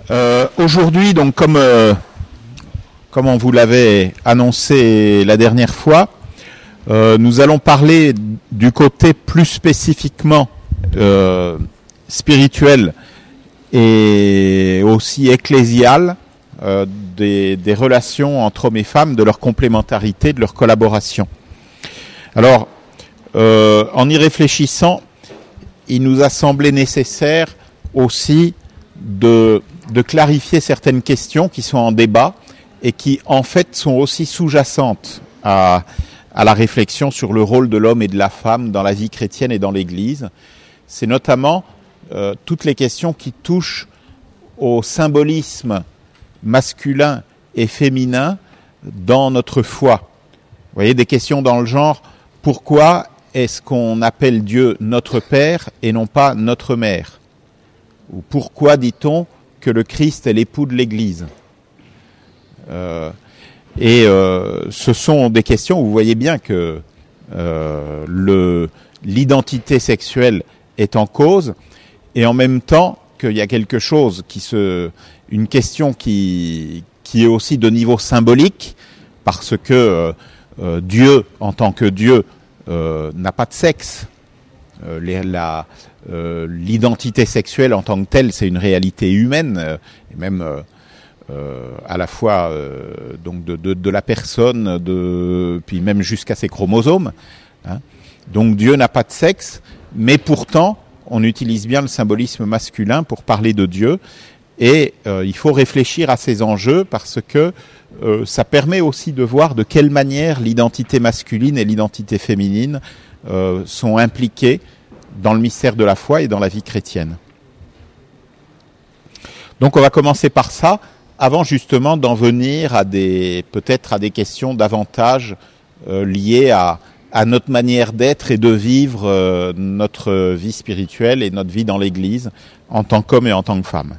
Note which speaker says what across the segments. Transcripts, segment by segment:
Speaker 1: Aujourd'hui, donc comme on vous l'avait annoncé la dernière fois, nous allons parler du côté plus spécifiquement spirituel et aussi ecclésial des relations entre hommes et femmes, de leur complémentarité, de leur collaboration. Alors, en y réfléchissant, il nous a semblé nécessaire aussi de clarifier certaines questions qui sont en débat et qui en fait sont aussi sous-jacentes à la réflexion sur le rôle de l'homme et de la femme dans la vie chrétienne et dans l'Église. C'est notamment toutes les questions qui touchent au symbolisme masculin et féminin dans notre foi. Vous voyez, des questions dans le genre, pourquoi est-ce qu'on appelle Dieu notre Père et non pas notre Mère ? Ou pourquoi dit-on que le Christ est l'époux de l'Église ? Ce sont des questions où vous voyez bien que l'identité sexuelle est en cause, et en même temps qu'il y a quelque chose une question qui est aussi de niveau symbolique, parce que Dieu, en tant que Dieu, n'a pas de sexe. L'identité sexuelle en tant que telle, c'est une réalité humaine, et même à la fois donc de la personne, puis même jusqu'à ses chromosomes. Hein. Donc Dieu n'a pas de sexe, mais pourtant on utilise bien le symbolisme masculin pour parler de Dieu, et il faut réfléchir à ces enjeux parce que ça permet aussi de voir de quelle manière l'identité masculine et l'identité féminine sont impliquées dans le mystère de la foi et dans la vie chrétienne. Donc on va commencer par ça, avant justement d'en venir peut-être à des questions davantage liées à notre manière d'être et de vivre notre vie spirituelle et notre vie dans l'Église en tant qu'homme et en tant que femme.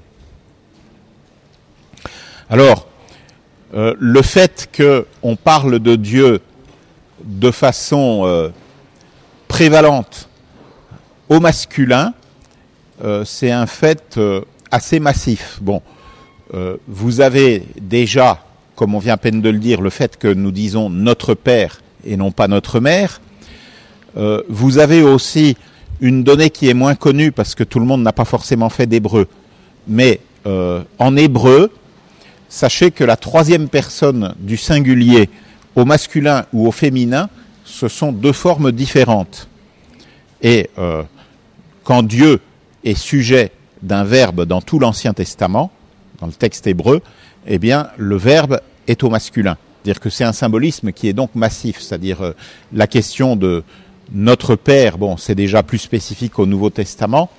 Speaker 1: Alors, le fait qu'on parle de Dieu de façon prévalente au masculin, c'est un fait assez massif. Bon, vous avez déjà, comme on vient à peine de le dire, le fait que nous disons notre Père et non pas notre Mère. Vous avez aussi une donnée qui est moins connue parce que tout le monde n'a pas forcément fait d'hébreu. Mais en hébreu, sachez que la troisième personne du singulier au masculin ou au féminin, ce sont deux formes différentes. Et quand Dieu est sujet d'un verbe dans tout l'Ancien Testament, dans le texte hébreu, eh bien le verbe est au masculin. C'est-à-dire que c'est un symbolisme qui est donc massif, c'est-à-dire la question de notre Père, bon, c'est déjà plus spécifique au Nouveau Testament.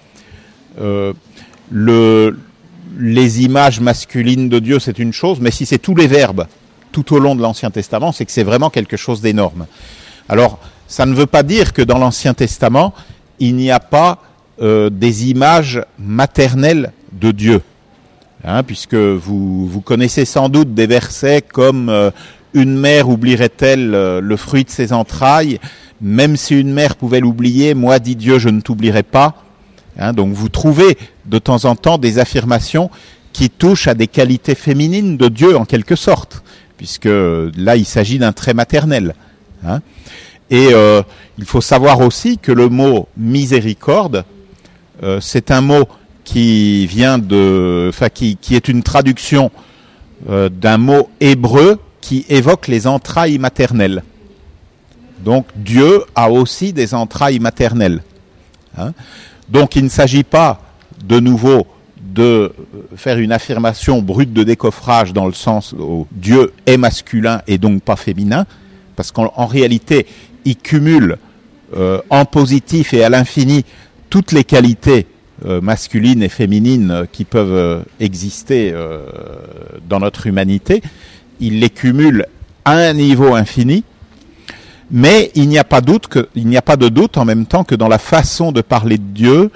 Speaker 1: Les images masculines de Dieu, c'est une chose, mais si c'est tous les verbes tout au long de l'Ancien Testament, c'est que c'est vraiment quelque chose d'énorme. Alors, ça ne veut pas dire que dans l'Ancien Testament, il n'y a pas des images maternelles de Dieu. Hein, puisque vous connaissez sans doute des versets comme une mère oublierait-elle le fruit de ses entrailles, même si une mère pouvait l'oublier, moi, dit Dieu, je ne t'oublierai pas. Hein, donc vous trouvez de temps en temps des affirmations qui touchent à des qualités féminines de Dieu en quelque sorte, puisque là il s'agit d'un trait maternel. Hein. Et il faut savoir aussi que le mot miséricorde, c'est un mot qui est une traduction d'un mot hébreu qui évoque les entrailles maternelles. Donc Dieu a aussi des entrailles maternelles. Hein. Donc il ne s'agit pas de nouveau de faire une affirmation brute de décoffrage dans le sens où Dieu est masculin et donc pas féminin, parce qu'en réalité il cumule en positif et à l'infini toutes les qualités masculines et féminines qui peuvent exister dans notre humanité. Il les cumule à un niveau infini, mais il n'y a pas de doute en même temps que dans la façon de parler de Dieu,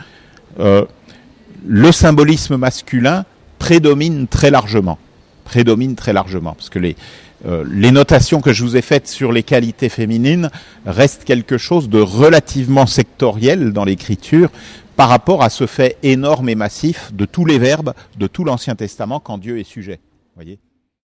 Speaker 1: le symbolisme masculin prédomine très largement, parce que les notations que je vous ai faites sur les qualités féminines restent quelque chose de relativement sectoriel dans l'écriture, par rapport à ce fait énorme et massif de tous les verbes de tout l'Ancien Testament quand Dieu est sujet. Voyez ?